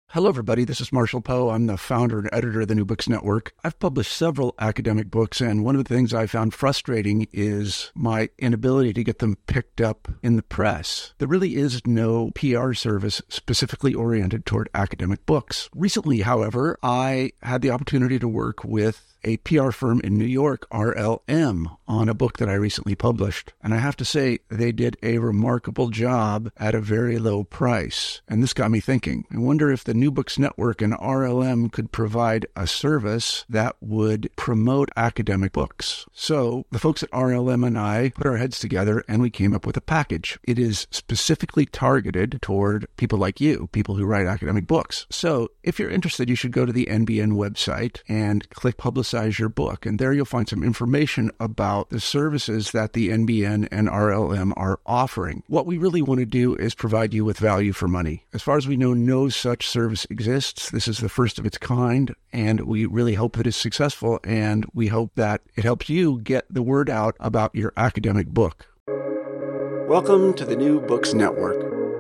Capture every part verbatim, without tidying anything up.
Hello, everybody. This is Marshall Poe. I'm the founder and editor of the New Books Network. I've published several academic books, and one of the things I found frustrating is my inability to get them picked up in the press. There really is no P R service specifically oriented toward academic books. Recently, however, I had the opportunity to work with a P R firm in New York, R L M, on a book that I recently published. And I have to say, they did a remarkable job at a very low price. And this got me thinking. I wonder if the New Books Network and R L M could provide a service that would promote academic books. So the folks at R L M and I put our heads together and we came up with a package. It is specifically targeted toward people like you, people who write academic books. So if you're interested, you should go to the N B N website and click Publicize your book. And there you'll find some information about the services that the N B N and R L M are offering. What we really want to do is provide you with value for money. As far as we know, no such service exists. This is the first of its kind, and we really hope that it's successful, and we hope that it helps you get the word out about your academic book. Welcome to the New Books Network.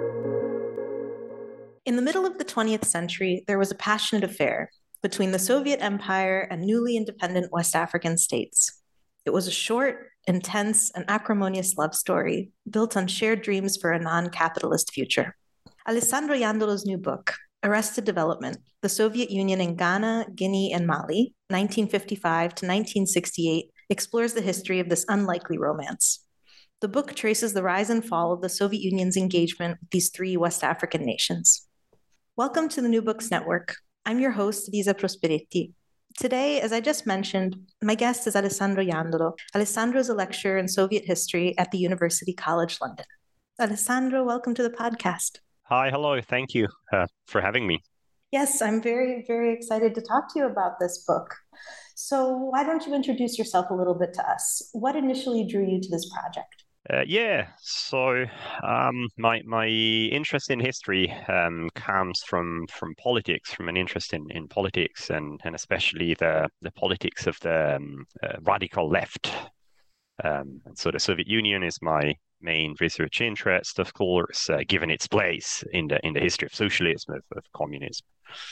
In the middle of the twentieth century, there was a passionate affair between the Soviet Empire and newly independent West African states. It was a short, intense, and acrimonious love story built on shared dreams for a non-capitalist future. Alessandro Iandolo's new book, Arrested Development, The Soviet Union in Ghana, Guinea, and Mali, nineteen fifty-five to nineteen sixty-eight, explores the history of this unlikely romance. The book traces the rise and fall of the Soviet Union's engagement with these three West African nations. Welcome to the New Books Network. I'm your host, Lisa Prosperetti. Today, as I just mentioned, my guest is Alessandro Iandolo. Alessandro is a lecturer in Soviet history at the University College London. Alessandro, welcome to the podcast. Hi, hello. Thank you uh, for having me. Yes, I'm very, very excited to talk to you about this book. So why don't you introduce yourself a little bit to us? What initially drew you to this project? Uh, yeah, so um, my my interest in history um, comes from from politics, from an interest in, in politics, and, and especially the the politics of the um, uh, radical left. Um, and so the Soviet Union is my main research interest, of course, uh, given its place in the in the history of socialism, of, of communism.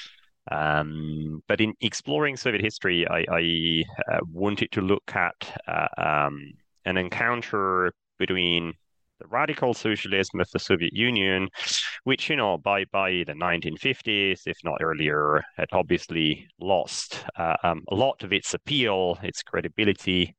Um, but in exploring Soviet history, I, I uh, wanted to look at uh, um, an encounter between the radical socialism of the Soviet Union, which, you know, by, by the nineteen fifties, if not earlier, had obviously lost uh, um, a lot of its appeal, its credibility,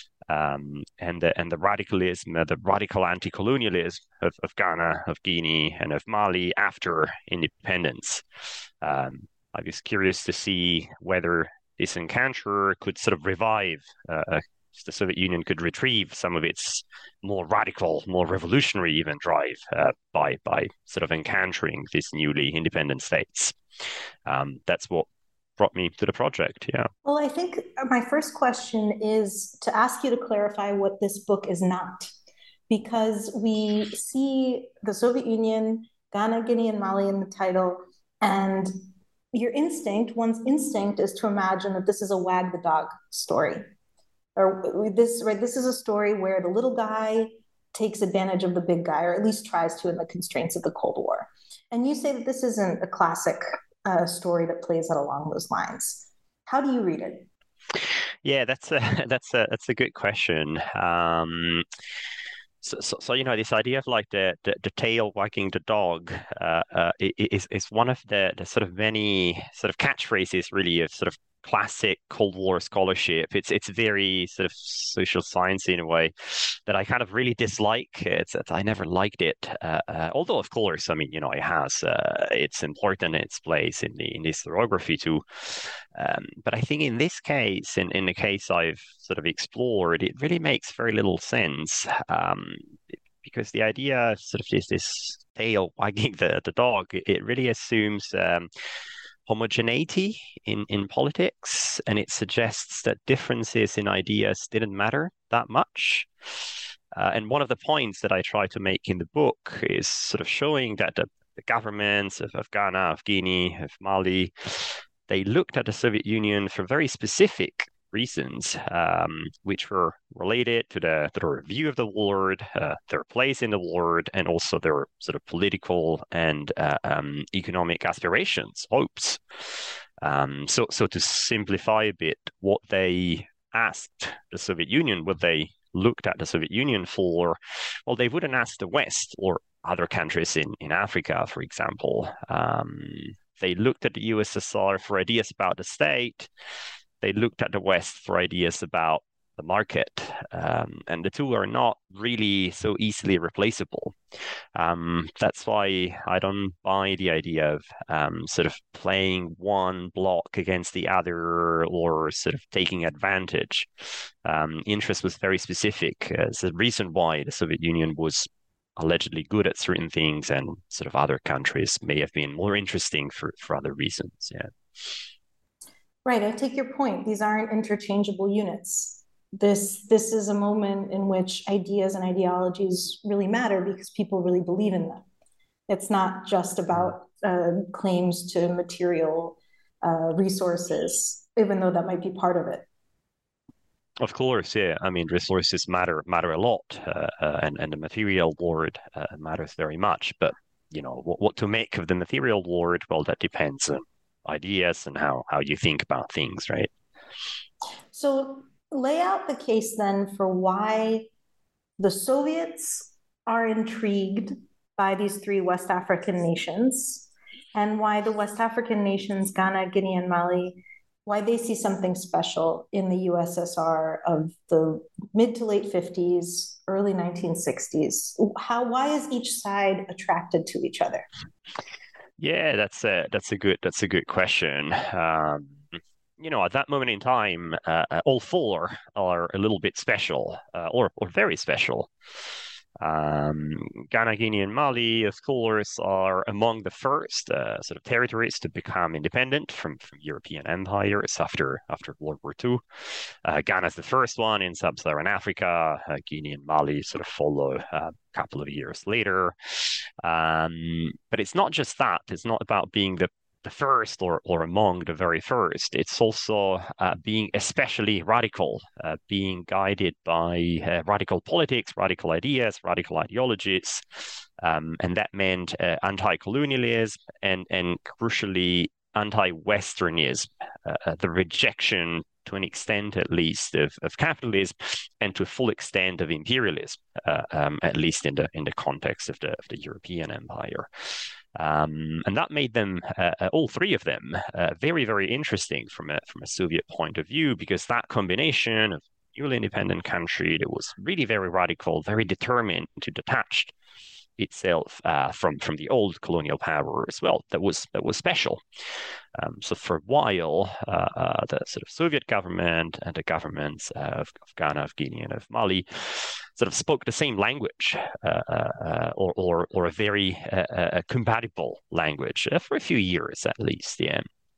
um, and, the, and the radicalism, uh, the radical anti-colonialism of, of Ghana, of Guinea, and of Mali after independence. Um, I was curious to see whether this encounter could sort of revive uh, the Soviet Union could retrieve some of its more radical, more revolutionary even drive uh, by by sort of encountering these newly independent states. Um, that's what brought me to the project, yeah. Well, I think my first question is to ask you to clarify what this book is not, because we see the Soviet Union, Ghana, Guinea, and Mali in the title, and your instinct, one's instinct is to imagine that this is a wag the dog story. Or this, right? This is a story where the little guy takes advantage of the big guy, or at least tries to in the constraints of the Cold War. And you say that this isn't a classic uh, story that plays out along those lines. How do you read it? Yeah, that's a that's a that's a good question. Um, so, so, so you know, this idea of like the the, the tail wagging the dog uh, uh, is is one of the the sort of many sort of catchphrases, really, of sort of classic Cold War scholarship. It's it's very sort of social science in a way that I kind of really dislike. It's, it's I never liked it. Uh, uh, although of course, I mean, you know, it has uh, its important its place in the in historiography too. Um, but I think in this case, in, in the case I've sort of explored, it really makes very little sense. Um, because the idea of sort of this this tail wagging the, the dog, it really assumes um, homogeneity in, in politics, and it suggests that differences in ideas didn't matter that much. Uh, and one of the points that I try to make in the book is sort of showing that the, the governments of, of Ghana, of Guinea, of Mali, they looked at the Soviet Union for very specific reasons, um, which were related to the, to the review of the world, uh, their place in the world, and also their sort of political and uh, um, economic aspirations, hopes. Um, so, so to simplify a bit, what they asked the Soviet Union, what they looked at the Soviet Union for, well, they wouldn't ask the West or other countries in, in Africa, for example. Um, they looked at the U S S R for ideas about the state. They looked at the West for ideas about the market. Um, and the two are not really so easily replaceable. Um, that's why I don't buy the idea of um, sort of playing one block against the other or sort of taking advantage. Um, interest was very specific. Uh, it's the reason why the Soviet Union was allegedly good at certain things and sort of other countries may have been more interesting for, for other reasons. Yeah. Right, I take your point. These aren't interchangeable units. This, this is a moment in which ideas and ideologies really matter because people really believe in them. It's not just about uh, claims to material uh, resources, even though that might be part of it. Of course, yeah. I mean, resources matter matter a lot, uh, uh, and and the material world uh, matters very much. But you know, what, what to make of the material world? Well, that depends on ideas and how how you think about things, right? So lay out the case then for why the Soviets are intrigued by these three West African nations and why the West African nations, Ghana, Guinea, and Mali, why they see something special in the U S S R of the mid to late fifties, early nineteen sixties. How, why is each side attracted to each other? Yeah, that's a that's a good that's a good question. Um, you know, at that moment in time, uh, all four are a little bit special, uh, or or very special. Um, Ghana, Guinea, and Mali, of course, are among the first uh, sort of territories to become independent from, from European empires after after World War Two. Uh, Ghana is the first one in sub-Saharan Africa. Uh, Guinea and Mali sort of follow uh, a couple of years later. Um, but it's not just that. It's not about being the the first or, or among the very first. It's also uh, being especially radical, uh, being guided by uh, radical politics, radical ideas, radical ideologies. Um, and that meant uh, anti-colonialism and, and crucially, anti-Westernism, uh, the rejection to an extent at least of, of capitalism and to a full extent of imperialism, uh, um, at least in the in the context of the, of the European empire. Um, and that made them, uh, all three of them, uh, very, very interesting from a, from a Soviet point of view, because that combination of newly independent country that was really very radical, very determined to detach itself uh, from from the old colonial power as well, that was that was special. Um, so for a while, uh, uh, the sort of Soviet government and the governments uh, of, of Ghana, of Guinea, and of Mali sort of spoke the same language, uh, uh, or, or or a very uh, uh, compatible language uh, for a few years at least. Yeah.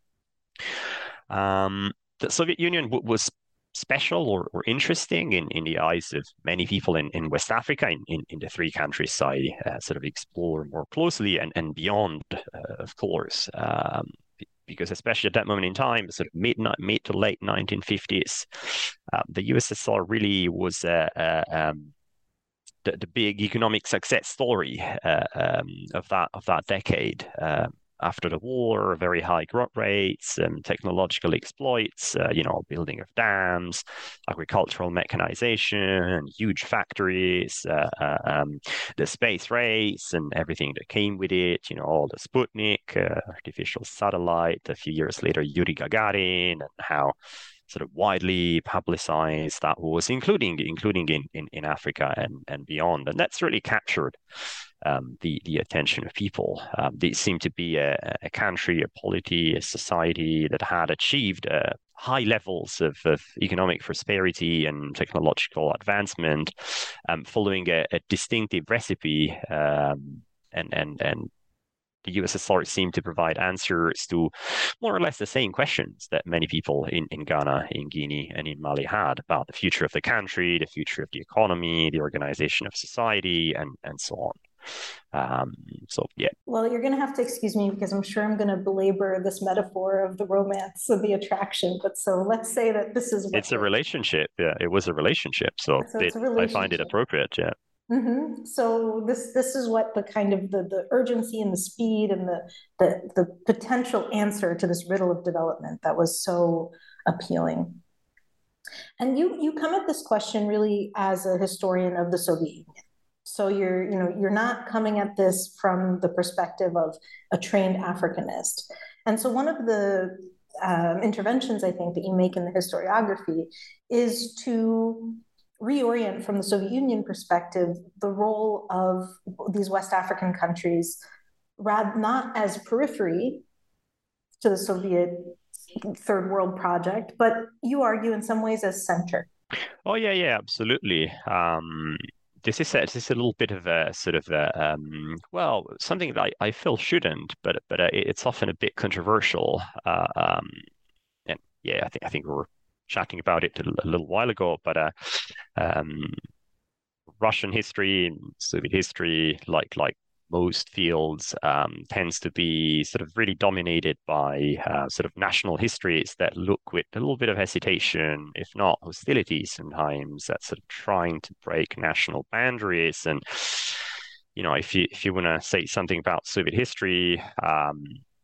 Um, the Soviet Union w- was special or, or interesting in, in the eyes of many people in, in West Africa, in, in, in the three countries I uh, sort of explore more closely and, and beyond, uh, of course. Um, because especially at that moment in time, sort of mid, mid to late nineteen fifties, uh, the U S S R really was uh, uh, um, the, the big economic success story uh, um, of that of that decade. Um, After the war, very high growth rates, and technological exploits, uh, you know, building of dams, agricultural mechanization, huge factories, uh, uh, um, the space race and everything that came with it, you know, all the Sputnik, uh, artificial satellite, a few years later, Yuri Gagarin, and how sort of widely publicized that was, including including in, in, in Africa and, and beyond. And that's really captured um, the, the attention of people. Um, they seemed to be a, a country, a polity, a society that had achieved uh, high levels of, of economic prosperity and technological advancement, um, following a, a distinctive recipe um, and, and, and the U S S R seemed to provide answers to more or less the same questions that many people in, in Ghana, in Guinea, and in Mali had about the future of the country, the future of the economy, the organization of society, and, and so on. Um, so yeah. Well, you're going to have to excuse me because I'm sure I'm going to belabor this metaphor of the romance of the attraction. But so let's say that this is what it's a relationship. Yeah, it was a relationship. So, so it, it's a I find it relationship. appropriate. Yeah. Mm-hmm. So this this is what the kind of the, the urgency and the speed and the, the the potential answer to this riddle of development that was so appealing. And you you come at this question really as a historian of the Soviet Union. So you're you know you're not coming at this from the perspective of a trained Africanist. And so one of the um, interventions I think that you make in the historiography is to reorient from the Soviet Union perspective the role of these West African countries, rather not as periphery to the Soviet third world project, but you argue in some ways as center. Oh yeah, yeah, absolutely. Um, this is a, this is a little bit of a sort of a, um, well, something that I, I feel shouldn't, but but uh, it's often a bit controversial. Uh, um, and yeah, I think I think we were chatting about it a, a little while ago, but uh, um, Russian history, Soviet history, like like most fields, um, tends to be sort of really dominated by uh, sort of national histories that look with a little bit of hesitation, if not hostility sometimes, at sort of trying to break national boundaries. And you know, if you if you want to say something about Soviet history, um,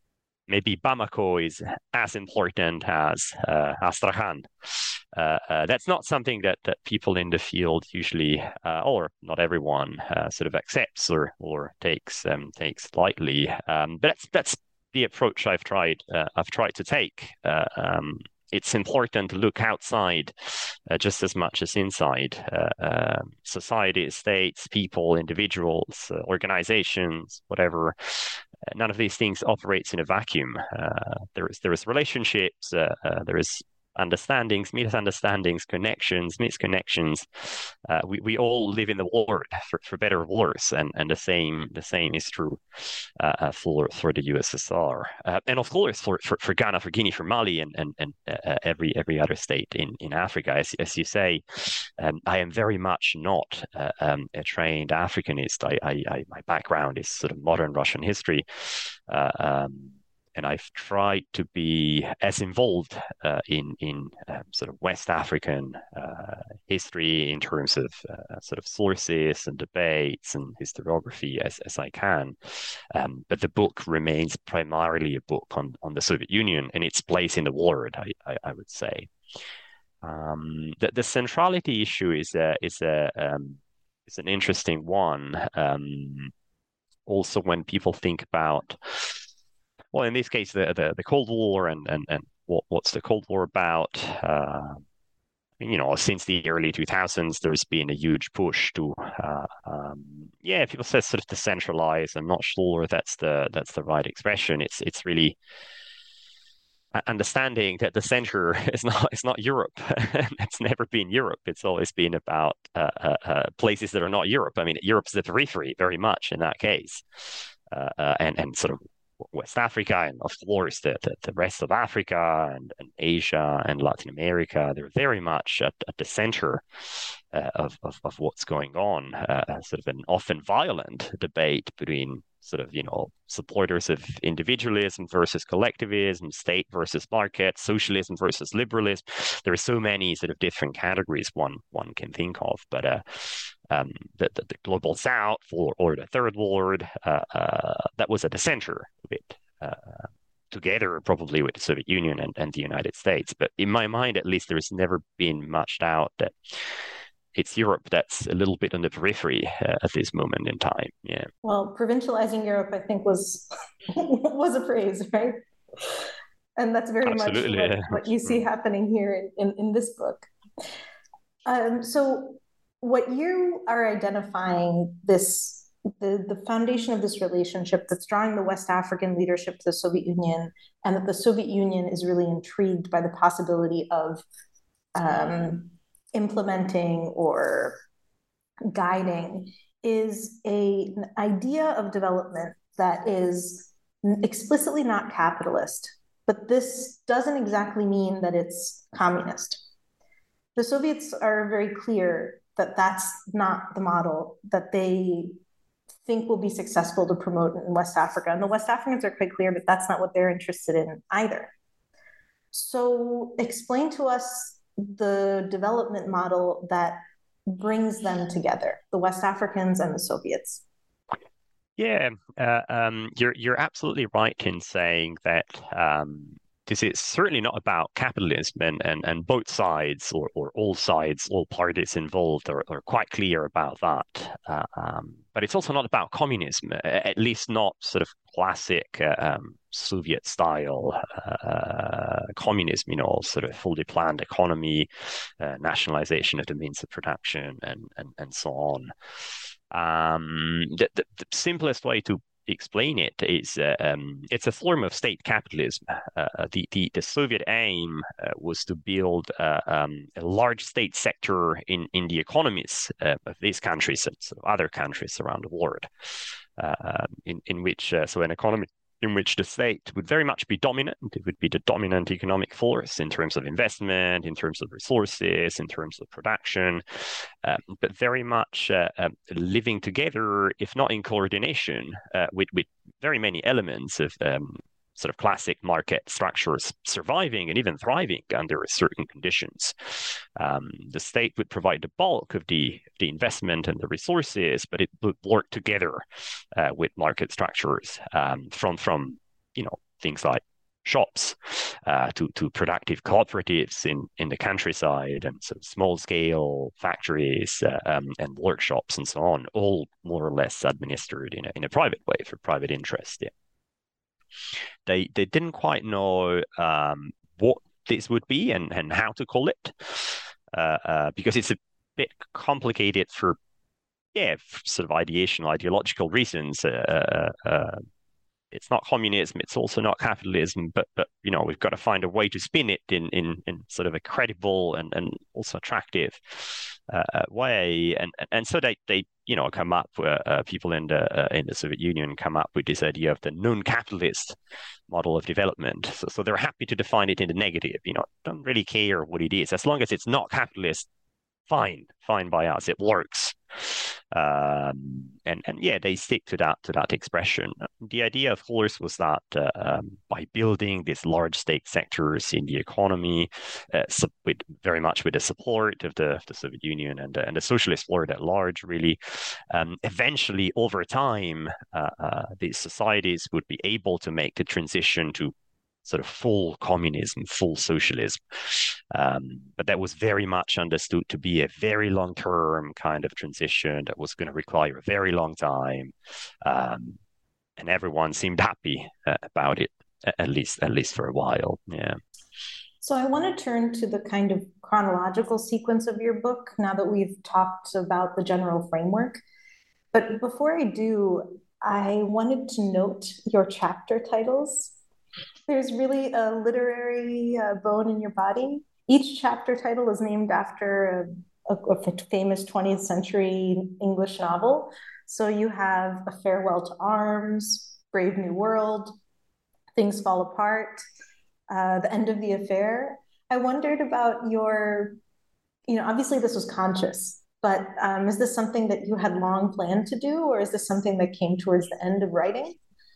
maybe Bamako is as important as uh, Astrakhan. Uh, uh, that's not something that, that people in the field usually, uh, or not everyone, uh, sort of accepts or or takes um, takes lightly. Um, but that's that's the approach I've tried uh, I've tried to take. Uh, um, it's important to look outside uh, just as much as inside. Uh, uh, society, states, people, individuals, uh, organizations, whatever. None of these things operates in a vacuum. Uh, there is there is relationships. Uh, uh, there is understandings, misunderstandings, connections, misconnections. Uh, we we all live in the world for, for better or worse, and and the same the same is true uh, for for the U S S R, uh, and of course for, for, for Ghana, for Guinea, for Mali, and and and uh, every every other state in, in Africa. As as you say, um, I am very much not uh, um, a trained Africanist. I, I, I my background is sort of modern Russian history. Uh, um, and I've tried to be as involved uh, in in um, sort of West African uh, history in terms of uh, sort of sources and debates and historiography as, as I can. Um, but the book remains primarily a book on, on the Soviet Union and its place in the world, I, I, I would say. Um, the, the centrality issue is a, is a um, is an interesting one. Um, also, when people think about, well, in this case, the the, the Cold War and and and what, what's the Cold War about? Uh, you know, since the early two thousands, there's been a huge push to, uh, um, yeah, people say sort of decentralize. I'm not sure that's the that's the right expression. It's it's really understanding that the center is not it's not Europe. It's never been Europe. It's always been about uh, uh, uh, places that are not Europe. I mean, Europe's the periphery very much in that case, uh, uh, and and sort of West Africa, and of course the, the, the rest of Africa and, and Asia and Latin America. They're very much at, at the center uh, of, of of what's going on. Uh, sort of an often violent debate between sort of, you know, supporters of individualism versus collectivism, state versus market, socialism versus liberalism. There are so many sort of different categories one one can think of, but uh, um, the, the, the global South or, or the Third World, uh, uh, that was at the center of it, uh, together probably with the Soviet Union and, and the United States. But in my mind, at least, there's never been much doubt that it's Europe that's a little bit on the periphery uh, at this moment in time. Yeah. Well, provincializing Europe, I think, was was a phrase, right? And that's very Absolutely, much what, yeah. what you see happening here in, in, in this book. Um, so what you are identifying, this the, the foundation of this relationship that's drawing the West African leadership to the Soviet Union, and that the Soviet Union is really intrigued by the possibility of um, implementing or guiding, is a, an idea of development that is explicitly not capitalist, but this doesn't exactly mean that it's communist. The Soviets are very clear that that's not the model that they think will be successful to promote in West Africa. And the West Africans are quite clear that that's not what they're interested in either. So explain to us the development model that brings them together, the West Africans and the Soviets. Yeah, uh, um, you're you're absolutely right in saying that um, this is certainly not about capitalism, and, and, and both sides or, or all sides, all parties involved are, are quite clear about that. Uh, um, but it's also not about communism, at least not sort of classic uh, um, Soviet style uh, communism, you know, sort of fully planned economy, uh, nationalization of the means of production, and, and, and so on. Um, the, the, the simplest way to explain it is uh, um, it's a form of state capitalism. Uh, the, the the Soviet aim uh, was to build uh, um, a large state sector in in the economies uh, of these countries and sort of other countries around the world, uh, in in which uh, so an economy in which the state would very much be dominant. It would be the dominant economic force in terms of investment, in terms of resources, in terms of production, um, but very much uh, um, living together, if not in coordination, uh, with, with very many elements of um, sort of classic market structures surviving and even thriving under certain conditions. Um, the state would provide the bulk of the, the investment and the resources, but it would work together uh, with market structures um, from, from, you know, things like shops uh, to, to productive cooperatives in, in the countryside, and sort of small-scale factories uh, um, and workshops and so on, all more or less administered in a, in a private way for private interest. Yeah. They they didn't quite know um, what this would be and, and how to call it uh, uh, because it's a bit complicated for yeah for sort of ideational ideological reasons. Uh, uh, it's not communism, it's also not capitalism, but but you know we've got to find a way to spin it in in, in sort of a credible and, and also attractive uh, way, and and so they they you know come up uh, uh, people in the uh, in the Soviet Union come up with this idea of the non-capitalist model of development. So so they're happy to define it in the negative. You know, don't really care what it is as long as it's not capitalist. Fine, fine by us. It works. Um, and and yeah, they stick to that to that expression. The idea, of course, was that uh, um, by building these large state sectors in the economy, uh, so with very much with the support of the, the Soviet Union and uh, and the socialist world at large, really, um, eventually over time, uh, uh, these societies would be able to make the transition to sort of full communism, full socialism. Um, but that was very much understood to be a very long-term kind of transition that was going to require a very long time. Um, and everyone seemed happy uh, about it, at least, at least for a while. Yeah. So I want to turn to the kind of chronological sequence of your book now that we've talked about the general framework. But before I do, I wanted to note your chapter titles. There's really a literary uh, bone in your body. Each chapter title is named after a, a, a famous twentieth century English novel. So you have A Farewell to Arms, Brave New World, Things Fall Apart, uh, The End of the Affair. I wondered about your, you know, obviously this was conscious, but um, is this something that you had long planned to do, or is this something that came towards the end of writing?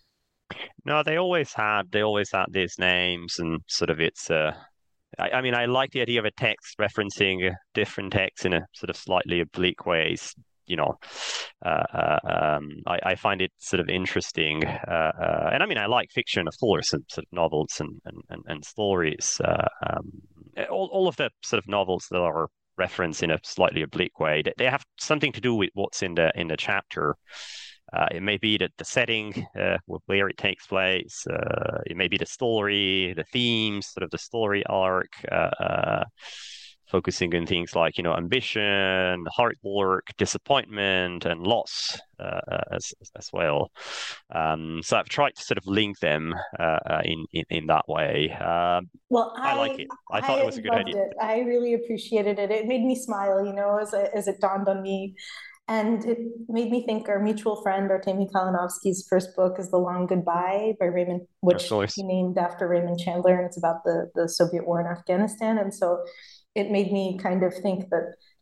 No, they always had they always had these names, and sort of it's uh I, I mean I like the idea of a text referencing a different text in a sort of slightly oblique ways, you know. Uh, uh, um, I, I find it sort of interesting, uh, uh, and I mean I like fiction, of course, and sort of novels and and, and, and stories. Uh, um, all all of the sort of novels that are referenced in a slightly oblique way, they, they have something to do with what's in the in the chapter. Uh, it may be that the setting, uh, where it takes place. Uh, it may be the story, the themes, sort of the story arc, uh, uh, focusing on things like, you know, ambition, hard work, disappointment, and loss uh, as as well. Um, so I've tried to sort of link them uh, uh, in, in in that way. Um, well, I, I like it. I thought I it was a good loved idea. It. I really appreciated it. It made me smile, you know, as it, as it dawned on me. And it made me think our mutual friend, Artemy Kalinovsky's first book is The Long Goodbye by Raymond, which he named after Raymond Chandler, and it's about the, the Soviet war in Afghanistan. And so it made me kind of think that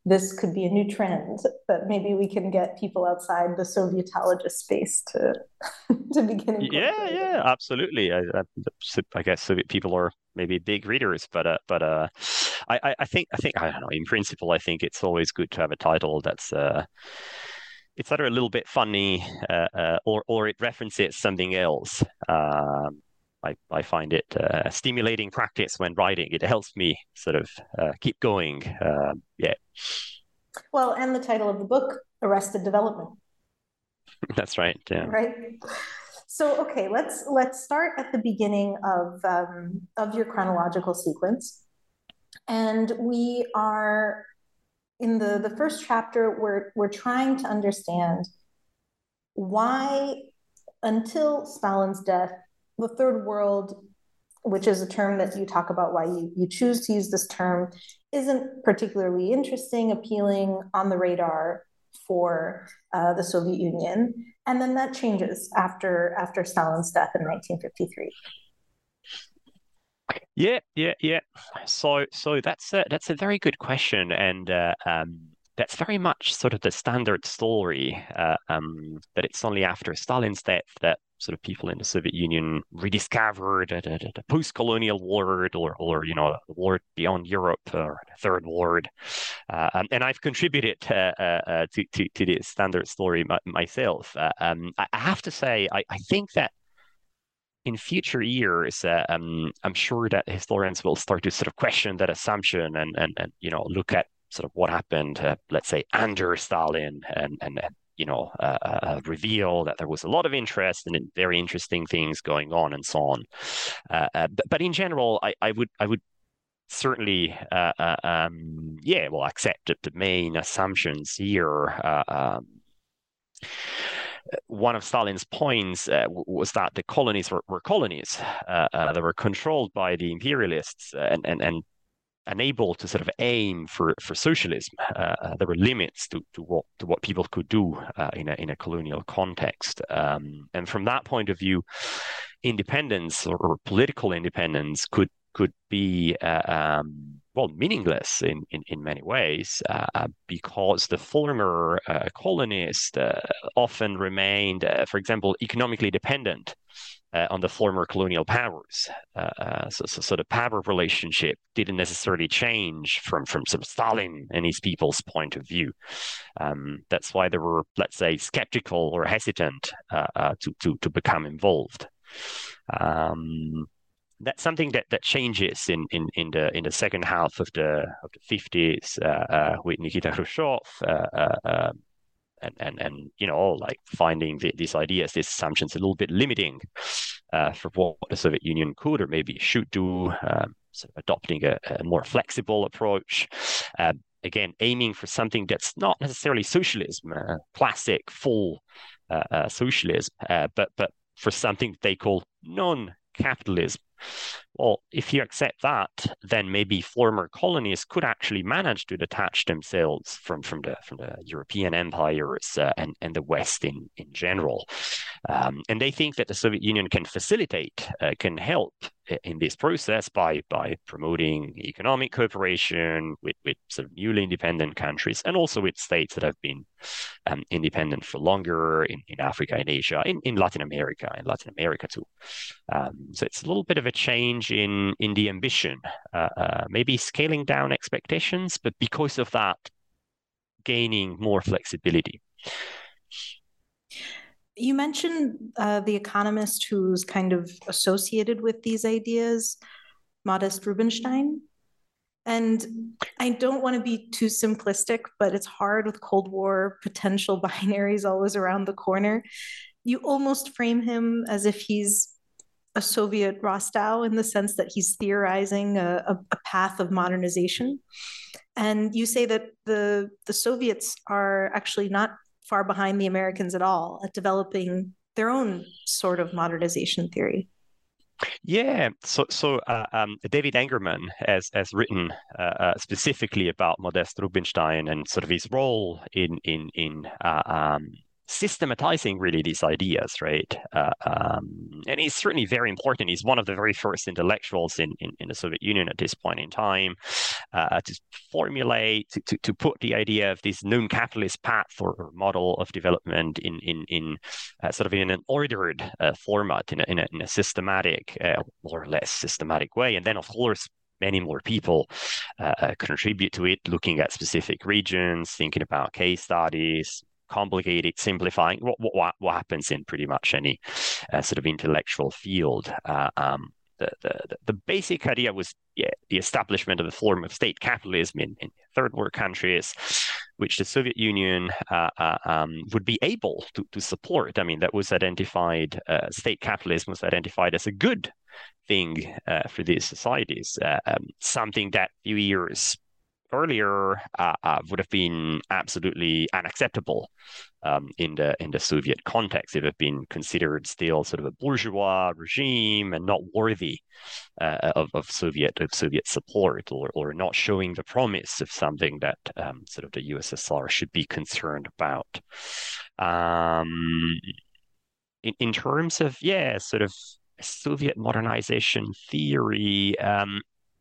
this could be a new trend, that maybe we can get people outside the Sovietologist space to to begin incorporating. Yeah, yeah, absolutely. I, I, I guess Soviet people are maybe big readers, but uh, but uh, I, I think I think I don't know. In principle, I think it's always good to have a title that's uh, it's either a little bit funny uh, uh, or or it references something else. Um, I I find it uh, stimulating practice when writing. It helps me sort of uh, keep going. Uh, yeah. Well, and the title of the book, Arrested Development. That's right. Yeah. Right. So, okay, let's let's start at the beginning of um, of your chronological sequence, and we are in the the first chapter. We're we're trying to understand why, until Stalin's death, the Third World, which is a term that you talk about, why you you choose to use this term, isn't particularly interesting, appealing, on the radar for uh, the Soviet Union, and then that changes after after Stalin's death in nineteen fifty-three. Yeah, yeah, yeah. So, so that's a that's a very good question, and uh, um, that's very much sort of the standard story. Uh, um, that it's only after Stalin's death that sort of people in the Soviet Union rediscovered the, the, the post-colonial world, or, or you know, the world beyond Europe, or the Third World. Uh, um, and I've contributed uh, uh, to, to to this standard story my, myself. Uh, um, I, I have to say, I, I think that in future years, uh, um, I'm sure that historians will start to sort of question that assumption and and and you know look at sort of what happened, uh, let's say, under Stalin, and and. and you know, uh, uh, reveal that there was a lot of interest and very interesting things going on and so on. Uh, uh, but, but in general, I, I would I would certainly, uh, uh, um, yeah, well, accept that the main assumptions here. Uh, um, one of Stalin's points uh, was that the colonies were, were colonies. Uh, uh, they were controlled by the imperialists and and and. unable to sort of aim for, for socialism. Uh, there were limits to, to what to what people could do uh, in a in a colonial context. Um, and from that point of view, independence or, or political independence could could be uh, um, well meaningless in in, in many ways uh, because the former uh, colonists uh, often remained, uh, for example, economically dependent Uh, on the former colonial powers. Uh, uh, so, so, so the power relationship didn't necessarily change from, from sort of Stalin and his people's point of view. Um, that's why they were, let's say, skeptical or hesitant uh, uh, to, to, to become involved. Um, that's something that, that changes in, in, in the in the second half of the of the fifties uh, uh, with Nikita Khrushchev. Uh, uh, uh, And, and and you know, like finding the, these ideas, these assumptions a little bit limiting uh, for what the Soviet Union could or maybe should do, um, sort of adopting a, a more flexible approach. Uh, again, aiming for something that's not necessarily socialism, uh, classic full uh, uh, socialism, uh, but but for something they call non-capitalism. Well, if you accept that, then maybe former colonies could actually manage to detach themselves from, from the from the European empires uh, and, and the West in, in general. Um, and they think that the Soviet Union can facilitate, uh, can help in this process by by promoting economic cooperation with, with sort of newly independent countries, and also with states that have been um, independent for longer in, in Africa, in Asia, in, in Latin America, in Latin America too. Um, so it's a little bit of a change in, in the ambition, uh, uh, maybe scaling down expectations, but because of that, gaining more flexibility. You mentioned uh, the economist who's kind of associated with these ideas, Modest Rubinstein. And I don't want to be too simplistic, but it's hard with Cold War potential binaries always around the corner. You almost frame him as if he's a Soviet Rostow, in the sense that he's theorizing a, a, a path of modernization. And you say that the, the Soviets are actually not far behind the Americans at all at developing their own sort of modernization theory. Yeah, so so uh, um, David Engerman has has written uh, uh, specifically about Modest Rubinstein and sort of his role in in in uh, um, systematizing really these ideas, right? Uh, um, and he's certainly very important. He's one of the very first intellectuals in, in, in the Soviet Union at this point in time. uh, to formulate, to, to, to put the idea of this known capitalist path or, or model of development in in in uh, sort of in an ordered uh, format, in a, in a, in a systematic, uh, more or less systematic way. And then, of course, many more people uh, contribute to it, looking at specific regions, thinking about case studies, complicated, simplifying what what, what happens in pretty much any uh, sort of intellectual field. Uh, um, the, the the basic idea was yeah, the establishment of a form of state capitalism in, in third world countries, which the Soviet Union uh, uh, um, would be able to, to support. I mean, that was identified, uh, state capitalism was identified as a good thing uh, for these societies, uh, um, something that a few years earlier uh, uh, would have been absolutely unacceptable um, in the in the Soviet context. It would have been considered still sort of a bourgeois regime and not worthy uh, of, of Soviet of Soviet support, or or not showing the promise of something that um, sort of the U S S R should be concerned about. Um, in in terms of yeah, sort of Soviet modernization theory. Um,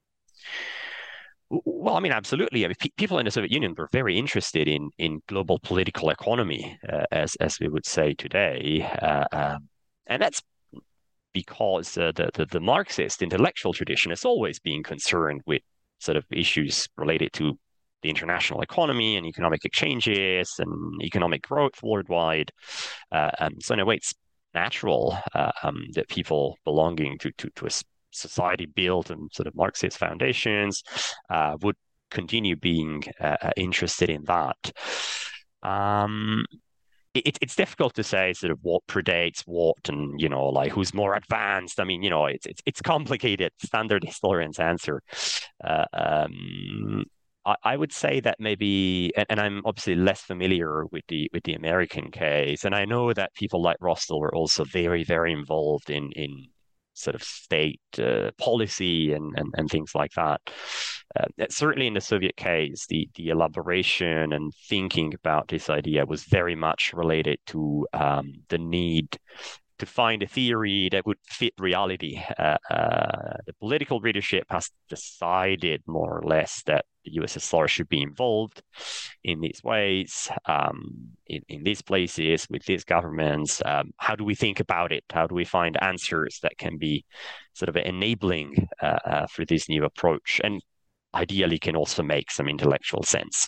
Well, I mean, absolutely. I mean, pe- people in the Soviet Union were very interested in in global political economy, uh, as as we would say today, uh, um, and that's because uh, the, the the Marxist intellectual tradition has always been concerned with sort of issues related to the international economy and economic exchanges and economic growth worldwide. Uh, um, so in a way, it's natural uh, um, that people belonging to to to a society built on sort of Marxist foundations uh, would continue being uh, interested in that. Um, it, it's difficult to say sort of what predates what, and you know, like who's more advanced. I mean, you know, it's it's it's complicated. Standard historians answer. Uh, um, I, I would say that maybe, and, and I'm obviously less familiar with the with the American case, and I know that people like Rostel were also very very involved in in sort of state uh, policy and, and, and things like that. Uh, certainly in the Soviet case, the, the elaboration and thinking about this idea was very much related to um, the need to find a theory that would fit reality. Uh, uh, the political leadership has decided more or less that the U S S R should be involved in these ways, um, in, in these places, with these governments. Um, how do we think about it? How do we find answers that can be sort of enabling uh, uh, for this new approach? And ideally can also make some intellectual sense.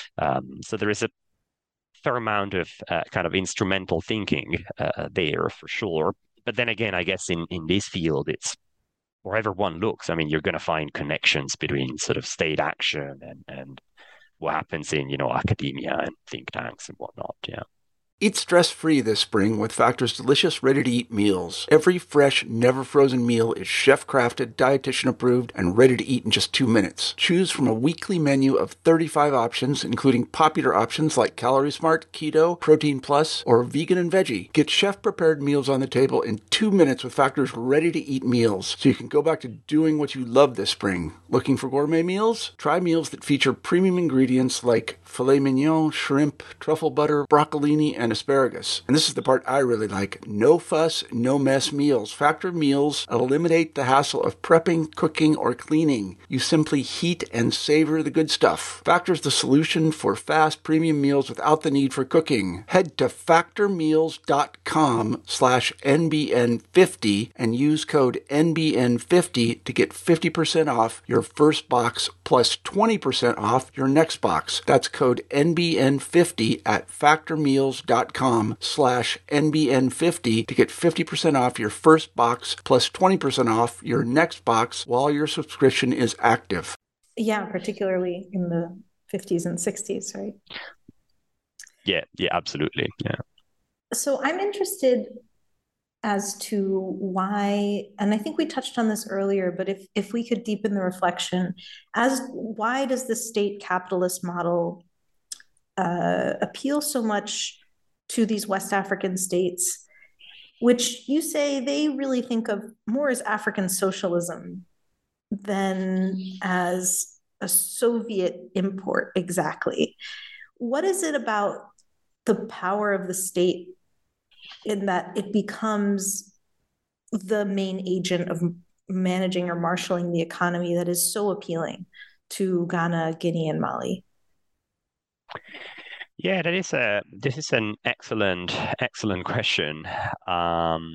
Um, so there is a fair amount of uh, kind of instrumental thinking uh, there for sure. But then again, I guess in, in this field, it's wherever one looks, I mean, you're going to find connections between sort of state action and, and what happens in, you know, academia and think tanks and whatnot. Yeah. Eat stress-free this spring with Factor's delicious, ready-to-eat meals. Every fresh, never-frozen meal is chef-crafted, dietitian-approved, and ready to eat in just two minutes. Choose from a weekly menu of thirty-five options, including popular options like Calorie Smart, Keto, Protein Plus, or Vegan and Veggie. Get chef-prepared meals on the table in two minutes with Factor's ready-to-eat meals, so you can go back to doing what you love this spring. Looking for gourmet meals? Try meals that feature premium ingredients like filet mignon, shrimp, truffle butter, broccolini, and asparagus. And this is the part I really like. No fuss, no mess meals. Factor meals eliminate the hassle of prepping, cooking, or cleaning. You simply heat and savor the good stuff. Factor's the solution for fast premium meals without the need for cooking. Head to factormeals.com slash NBN50 and use code N B N fifty to get fifty percent off your first box plus twenty percent off your next box. That's code N B N fifty at factormeals.com slash N B N fifty to get fifty percent off your first box plus twenty percent off your next box while your subscription is active. Yeah, particularly in the fifties and sixties, right? Yeah, yeah, absolutely. Yeah. So I'm interested as to why, and I think we touched on this earlier, but if if we could deepen the reflection as why does the state capitalist model uh, appeal so much to these West African states, which you say they really think of more as African socialism than as a Soviet import exactly. What is it about the power of the state in that it becomes the main agent of managing or marshaling the economy that is so appealing to Ghana, Guinea, and Mali? Yeah, that is a this is an excellent excellent question. Um,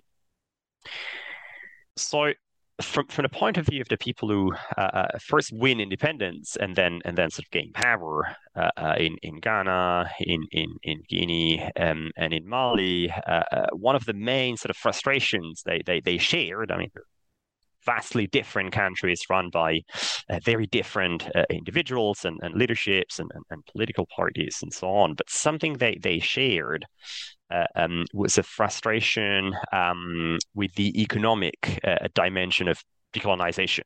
so from from the point of view of the people who uh, uh, first win independence and then and then sort of gain power uh, uh, in in Ghana, in in in Guinea, um, and in Mali, uh, uh, one of the main sort of frustrations they they they shared. I mean, vastly different countries run by uh, very different uh, individuals and, and leaderships and, and, and political parties and so on. But something they, they shared uh, um, was a frustration um, with the economic uh, dimension of decolonization.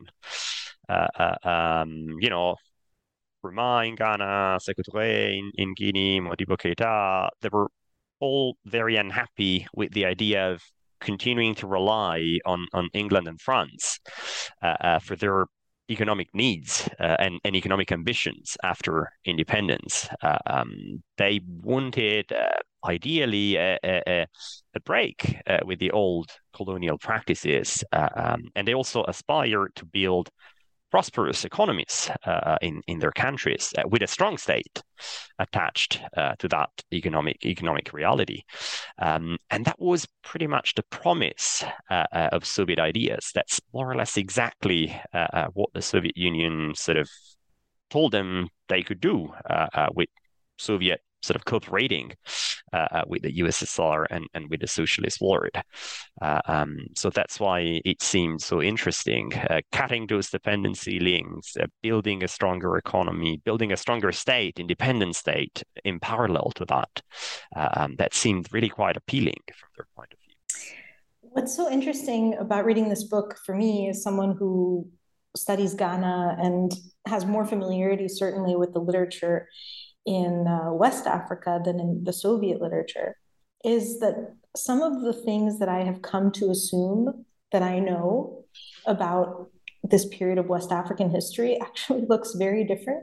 Uh, uh, um, you know, Nkrumah in Ghana, Sékou Touré in, in Guinea, Modibo Keïta, they were all very unhappy with the idea of continuing to rely on, on England and France uh, uh, for their economic needs uh, and, and economic ambitions after independence. Uh, um, they wanted, uh, ideally, a, a, a break uh, with the old colonial practices, uh, um, and they also aspire to build prosperous economies uh, in in their countries uh, with a strong state attached uh, to that economic economic reality, um, and that was pretty much the promise uh, uh, of Soviet ideas. That's more or less exactly uh, uh, what the Soviet Union sort of told them they could do uh, uh, with Soviet sort of cooperating uh, uh, with the U S S R and, and with the socialist world. Uh, um, so that's why it seemed so interesting, uh, cutting those dependency links, uh, building a stronger economy, building a stronger state, independent state in parallel to that. Uh, um, that seemed really quite appealing from their point of view. What's so interesting about reading this book for me as someone who studies Ghana and has more familiarity certainly with the literature in uh, West Africa than in the Soviet literature, is that some of the things that I have come to assume that I know about this period of West African history actually looks very different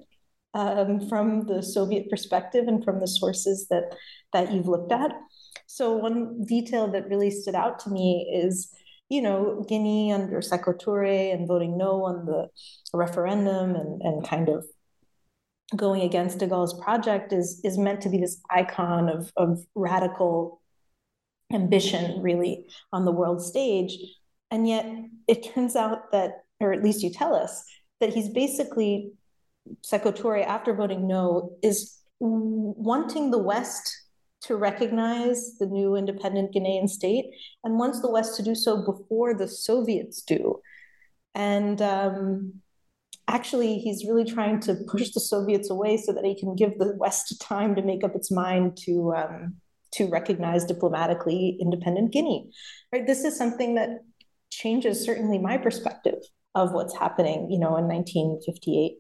um, from the Soviet perspective and from the sources that, that you've looked at. So one detail that really stood out to me is, you know, Guinea under Sékou Touré and voting no on the referendum and, and kind of going against de Gaulle's project is, is meant to be this icon of, of radical ambition, really, on the world stage. And yet it turns out that, or at least you tell us, that he's basically, Sékou Touré, after voting no, is wanting the West to recognize the new independent Ghanaian state and wants the West to do so before the Soviets do. And um, actually, he's really trying to push the Soviets away so that he can give the West time to make up its mind to um, to recognize diplomatically independent Guinea. Right? This is something that changes certainly my perspective of what's happening, you know, in nineteen fifty-eight.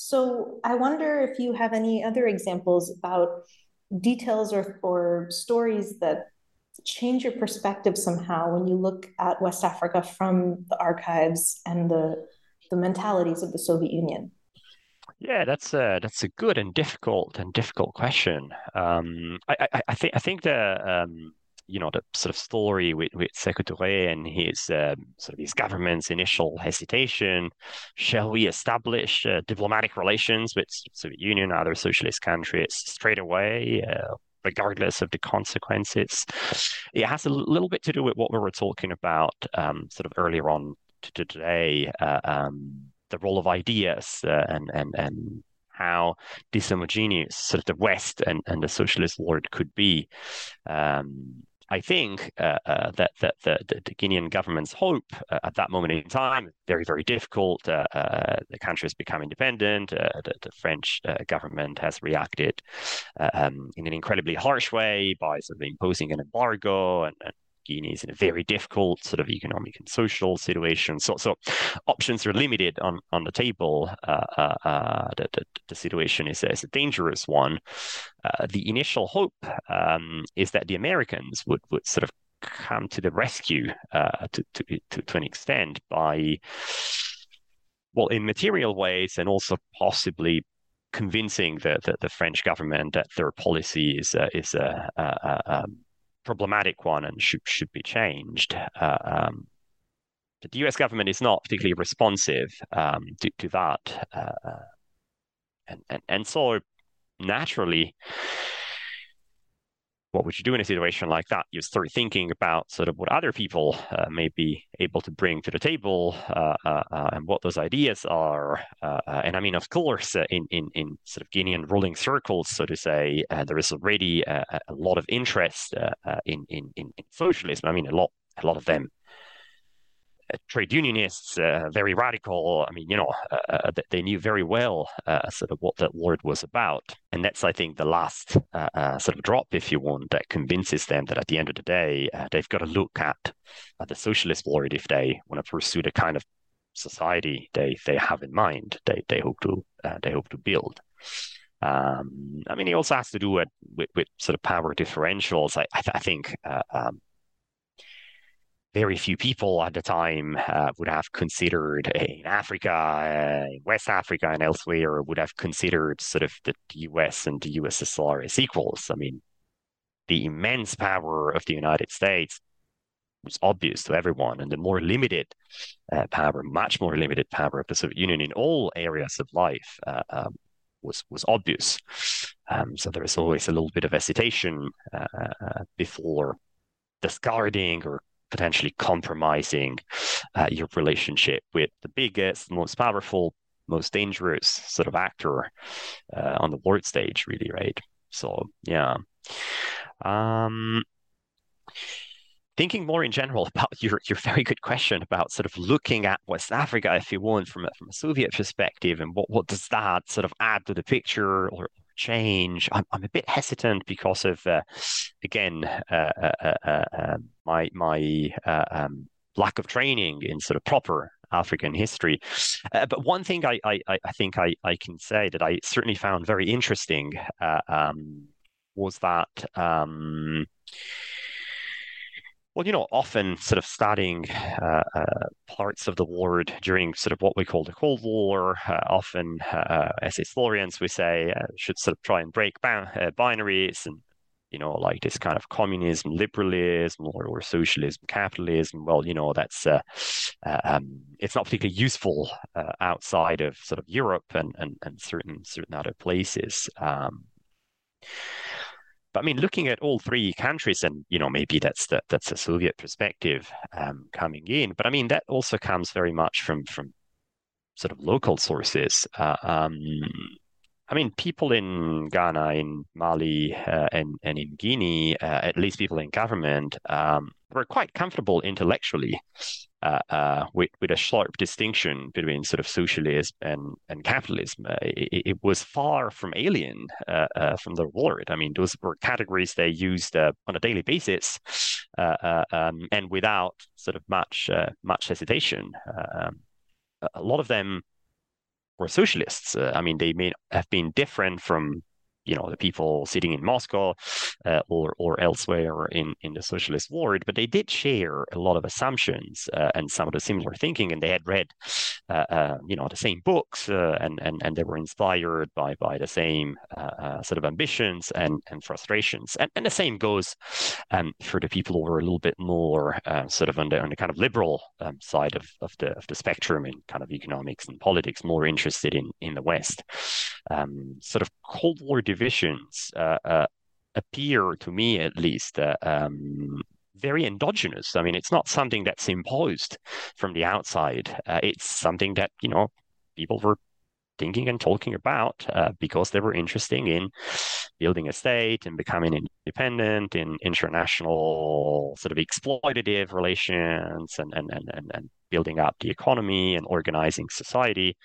So I wonder if you have any other examples about details or, or stories that change your perspective somehow when you look at West Africa from the archives and the the mentalities of the Soviet Union? Yeah, that's a that's a good and difficult and difficult question. Um, I, I I think I think the um, you know the sort of story with with Sékou Touré and his um, sort of his government's initial hesitation. Shall we establish uh, diplomatic relations with Soviet Union, other socialist countries straight away? Uh, regardless of the consequences. It has a little bit to do with what we were talking about um, sort of earlier on to today, uh, um, the role of ideas uh, and and and how dishomogeneous sort of the West and, and the socialist world could be. Um, I think uh, uh, that that the, the, the Guinean government's hope uh, at that moment in time, very, very difficult. Uh, uh, the country has become independent. Uh, the, the French uh, government has reacted uh, um, in an incredibly harsh way by sort of imposing an embargo, and, and Guinea is in a very difficult sort of economic and social situation. So, so options are limited on, on the table. Uh, uh, uh, the, the, the situation is, is a dangerous one. Uh, the initial hope um, is that the Americans would, would sort of come to the rescue uh, to, to, to, to an extent by, well, in material ways, and also possibly convincing the, the, the French government that their policy is, uh, is a, a, a, a problematic one and should should be changed. Uh, um, the U S government is not particularly responsive um, to, to that. Uh, and, and, and so naturally, what would you do in a situation like that? You start thinking about sort of what other people uh, may be able to bring to the table uh, uh, uh, and what those ideas are. Uh, uh, and I mean, of course, uh, in, in, in sort of Guinean ruling circles, so to say, uh, there is already a, a lot of interest uh, uh, in, in, in socialism. I mean, a lot, a lot of them Uh, trade unionists, uh, very radical. I mean, you know, uh, uh, they knew very well uh, sort of what that word was about. And that's, I think, the last uh, uh, sort of drop, if you want, that convinces them that at the end of the day, uh, they've got to look at uh, the socialist word if they want to pursue the kind of society they, they have in mind, they, they hope to uh, they hope to build. Um, I mean, it also has to do with, with, with sort of power differentials. I, I, th- I think uh, um, very few people at the time uh, would have considered uh, in Africa, uh, in West Africa and elsewhere, would have considered sort of the U S and the U S S R as equals. I mean, the immense power of the United States was obvious to everyone, and the more limited uh, power, much more limited power of the Soviet Union in all areas of life uh, um, was was obvious. Um, so there is always a little bit of hesitation uh, uh, before discarding or potentially compromising uh, your relationship with the biggest, most powerful, most dangerous sort of actor uh, on the world stage, really, right? So, yeah. Um, thinking more in general about your, your very good question about sort of looking at West Africa, if you want, from a, from a Soviet perspective, and what, what does that sort of add to the picture or change? I'm, I'm a bit hesitant because of, uh, again, uh, uh, uh, uh, my my uh, um, lack of training in sort of proper African history. Uh, but one thing I, I, I think I, I can say that I certainly found very interesting uh, um, was that um, well, you know, often sort of studying uh, uh, parts of the world during sort of what we call the Cold War, uh, often uh, as historians, we say uh, should sort of try and break ba- uh, binaries and, you know, like this kind of communism, liberalism, or, or socialism, capitalism. Well, you know, that's uh, uh, um, it's not particularly useful uh, outside of sort of Europe and and, and certain certain other places. Um, But I mean, looking at all three countries, and you know, maybe that's the, that's a Soviet perspective um, coming in. But I mean, that also comes very much from from sort of local sources. Uh, um, I mean, people in Ghana, in Mali, uh, and and in Guinea, uh, at least people in government, um, were quite comfortable intellectually uh, uh, with with a sharp distinction between sort of socialism and and capitalism. Uh, it, it was far from alien uh, uh, from their word. I mean, those were categories they used uh, on a daily basis, uh, uh, um, and without sort of much uh, much hesitation. Uh, um, a lot of them were socialists. Uh, I mean, they may have been different from, you know, the people sitting in Moscow uh, or or elsewhere in, in the socialist world, but they did share a lot of assumptions uh, and some of the similar thinking, and they had read, uh, uh, you know, the same books, uh, and and and they were inspired by by the same uh, uh, sort of ambitions and and frustrations, and and the same goes um, for the people who were a little bit more uh, sort of on the on the kind of liberal um, side of of the of the spectrum in kind of economics and politics, more interested in in the West. Um, sort of Cold War divisions uh, uh, appear to me, at least, uh, um, very endogenous. I mean, it's not something that's imposed from the outside. Uh, it's something that, you know, people were thinking and talking about uh, because they were interested in building a state and becoming independent in international sort of exploitative relations and, and, and, and, and building up the economy and organizing society.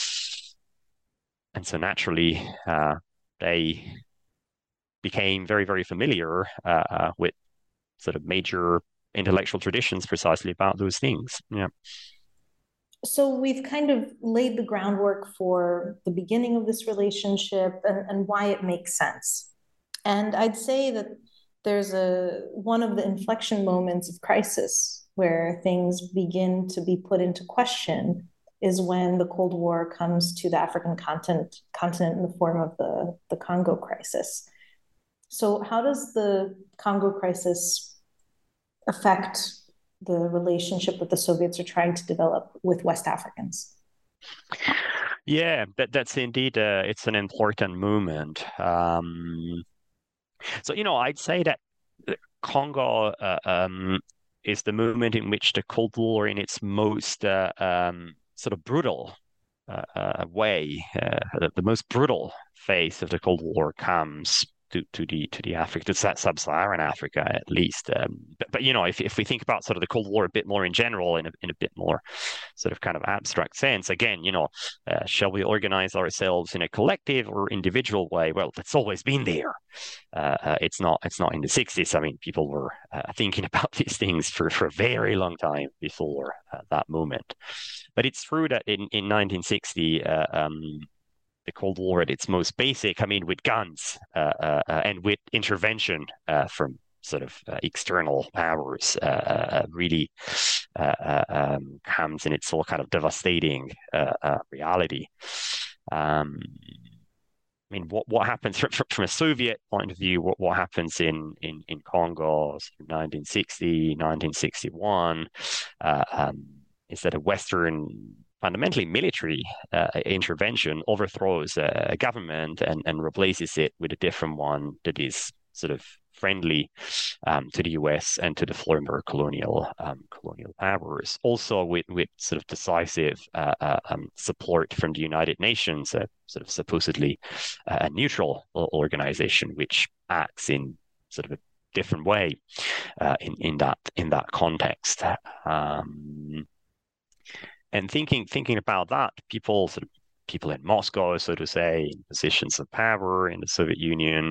And so naturally, uh, they became very, very familiar uh, uh, with sort of major intellectual traditions precisely about those things. Yeah. So we've kind of laid the groundwork for the beginning of this relationship and, and why it makes sense. And I'd say that there's a one of the inflection moments of crisis where things begin to be put into question is when the Cold War comes to the African continent, continent in the form of the, the Congo crisis. So how does the Congo crisis affect the relationship that the Soviets are trying to develop with West Africans. Yeah, that that's indeed uh, it's an important movement. Um, so you know, I'd say that Congo uh, um, is the movement in which the Cold War, in its most uh, um, sort of brutal uh, uh, way, uh, the, the most brutal phase of the Cold War comes to, to the to the Africa, to sub-Saharan Africa at least. Um, but, but you know, if if we think about sort of the Cold War a bit more in general, in a in a bit more sort of kind of abstract sense, again, you know, uh, shall we organize ourselves in a collective or individual way? Well, that's always been there. Uh, uh, it's not it's not in the sixties. I mean, people were uh, thinking about these things for, for a very long time before uh, that moment. But it's true that in, in nineteen sixty, uh, um, the Cold War at its most basic, I mean, with guns uh, uh, uh, and with intervention uh, from sort of uh, external powers, uh, uh, really uh, uh, um, comes in its all kind of devastating uh, uh, reality. Um, I mean, what, what happens from, from a Soviet point of view, what, what happens in, in, in Congo nineteen sixty, nineteen sixty-one, uh, um, is that a Western, fundamentally military uh, intervention overthrows a, a government and, and replaces it with a different one that is sort of friendly um, to the U S and to the former colonial um, colonial powers. Also with, with sort of decisive uh, uh, um, support from the United Nations, a sort of supposedly uh, a neutral organization which acts in sort of a different way uh, in, in that in that context. Um, and thinking thinking about that, people sort of people in Moscow, so to say, in positions of power in the Soviet Union,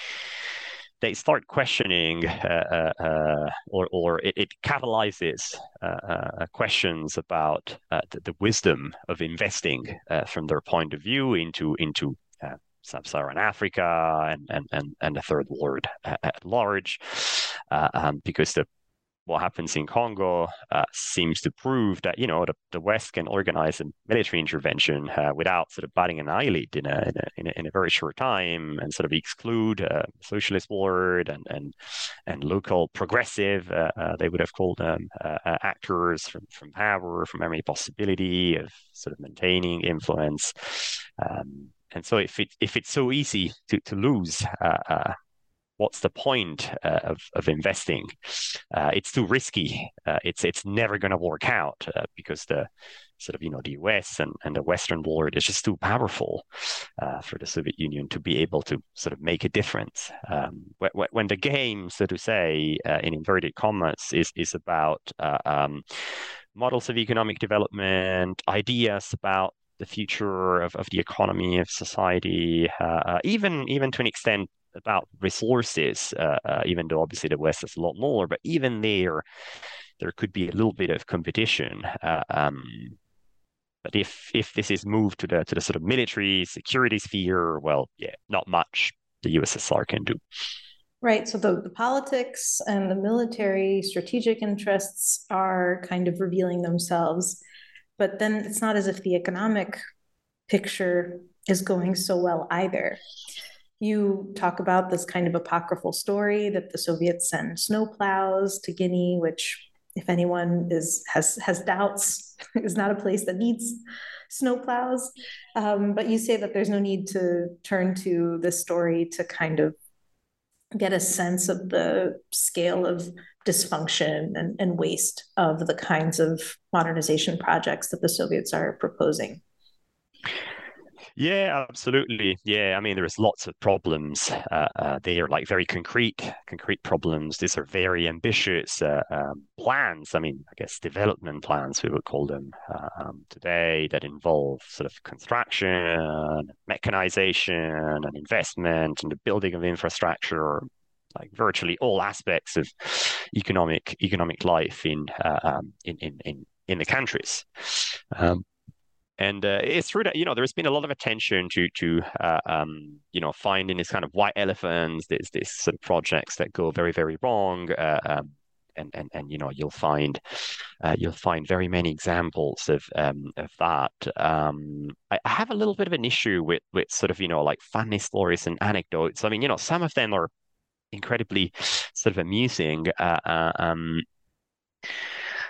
they start questioning, uh, uh, or or it, it catalyzes uh, uh, questions about uh, the, the wisdom of investing uh, from their point of view into into uh, sub-Saharan Africa and and and, and the Third World at, at large, uh, um, because the what happens in Congo uh, seems to prove that, you know, the, the West can organize a military intervention uh, without sort of batting an eyelid in a, in a, in a, in a very short time, and sort of exclude uh, socialist world and, and, and local progressive, uh, uh, they would have called them, uh, uh, actors from, from power, from any possibility of sort of maintaining influence. Um, and so if, it, if it's so easy to, to lose, uh, uh, what's the point uh, of, of investing? Uh, it's too risky. Uh, it's it's never going to work out uh, because the sort of, you know, the U S and, and the Western world is just too powerful uh, for the Soviet Union to be able to sort of make a difference. Um, when, when the game, so to say, uh, in inverted commas, is, is about uh, um, models of economic development, ideas about the future of, of the economy, of society, uh, uh, even even to an extent about resources, uh, uh, even though obviously the West has a lot more, but even there, there could be a little bit of competition. Uh, um, but if if this is moved to the to the sort of military security sphere, well, yeah, not much the U S S R can do. Right. So the, the politics and the military strategic interests are kind of revealing themselves, but then it's not as if the economic picture is going so well either. You talk about this kind of apocryphal story that the Soviets send snowplows to Guinea, which, if anyone is has has doubts, is not a place that needs snowplows. Um, but you say that there's no need to turn to this story to kind of get a sense of the scale of dysfunction and, and waste of the kinds of modernization projects that the Soviets are proposing. Yeah, absolutely. Yeah, I mean, there's lots of problems. Uh, uh, they are like very concrete, concrete problems. These are very ambitious uh, um, plans. I mean, I guess development plans, we would call them uh, um, today, that involve sort of construction, mechanization, and investment, and the building of infrastructure, like virtually all aspects of economic economic life in uh, um, in, in in in the countries. Um, And uh, it's true that, you know, there's been a lot of attention to, to uh, um, you know, finding these kind of white elephants, these, these sort of projects that go very, very wrong. Uh, um, and, and, and, you know, you'll find uh, you'll find very many examples of um, of that. Um, I, I have a little bit of an issue with, with sort of, you know, like funny stories and anecdotes. I mean, you know, some of them are incredibly sort of amusing. Uh, uh, um,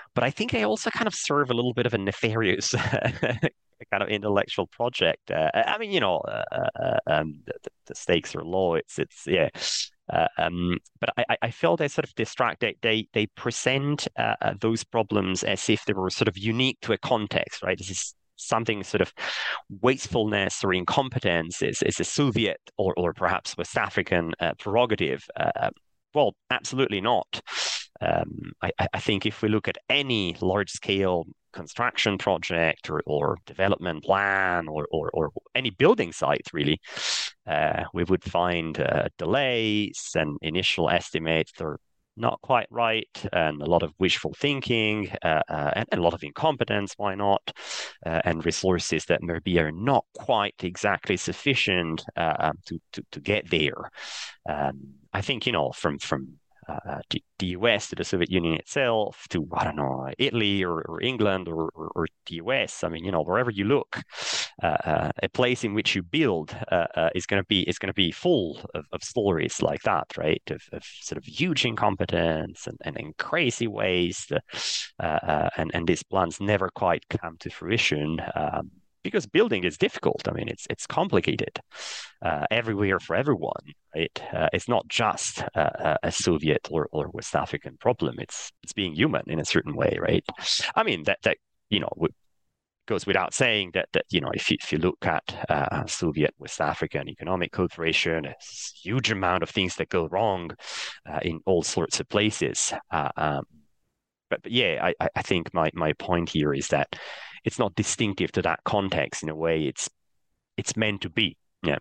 but I think they also kind of serve a little bit of a nefarious kind of intellectual project. Uh, I mean, you know, uh, uh, um, the, the stakes are low. It's it's yeah. Uh, um, but I, I feel they sort of distract. They they, they present uh, uh, those problems as if they were sort of unique to a context, right? This is something sort of wastefulness or incompetence is, is a Soviet or or perhaps West African uh, prerogative. Uh, well, absolutely not. Um, I, I think if we look at any large-scale construction project or, or development plan or, or, or any building site, really, uh, we would find uh, delays and initial estimates that are not quite right, and a lot of wishful thinking, uh, uh, and, and a lot of incompetence, why not, uh, and resources that maybe are not quite exactly sufficient uh, to, to, to get there. Um, I think, you know, from, from Uh, the, the U S to the Soviet Union itself to, I don't know, Italy or, or England or, or, or the U S. I mean, you know, wherever you look, uh, uh, a place in which you build uh, uh, is going to be is going to be full of, of stories like that, right? Of, of sort of huge incompetence and, and in crazy waste, uh, uh, and and these plans never quite come to fruition. Um, Because building is difficult. I mean, it's it's complicated uh, everywhere for everyone, right? Uh, it's not just uh, a Soviet or, or West African problem. It's it's being human in a certain way, right? I mean, that that you know goes without saying that that you know if you, if you look at uh, Soviet West African economic cooperation, a huge amount of things that go wrong uh, in all sorts of places. Uh, um, but, but yeah, I I think my my point here is that it's not distinctive to that context in a way it's it's meant to be. Yeah.